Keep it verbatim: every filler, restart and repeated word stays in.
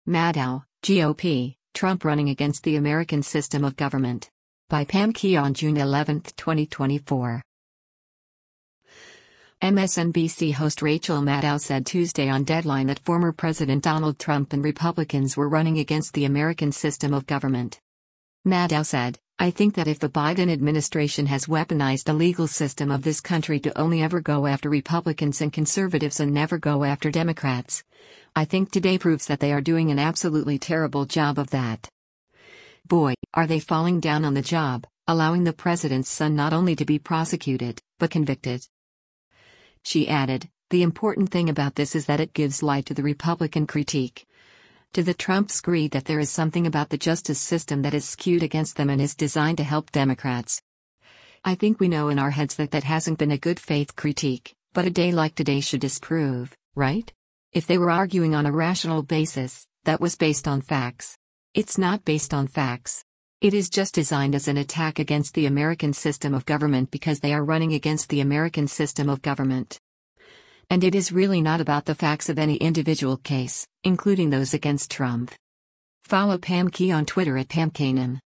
Maddow, G O P, Trump running against the American system of government. By Pam Key on June eleventh, twenty twenty-four. M S N B C host Rachel Maddow said Tuesday on Deadline that former President Donald Trump and Republicans were running against the American system of government. Maddow said, "I think that if the Biden administration has weaponized the legal system of this country to only ever go after Republicans and conservatives and never go after Democrats, I think today proves that they are doing an absolutely terrible job of that. Boy, are they falling down on the job, allowing the president's son not only to be prosecuted, but convicted." She added, "The important thing about this is that it gives light to the Republican critique, to the Trump screed that there is something about the justice system that is skewed against them and is designed to help Democrats. I think we know in our heads that that hasn't been a good faith critique, but a day like today should disprove, right? If they were arguing on a rational basis, that was based on facts. It's not based on facts. It is just designed as an attack against the American system of government because they are running against the American system of government. And it is really not about the facts of any individual case, including those against Trump." Follow Pam Key on Twitter at Pam Kanan.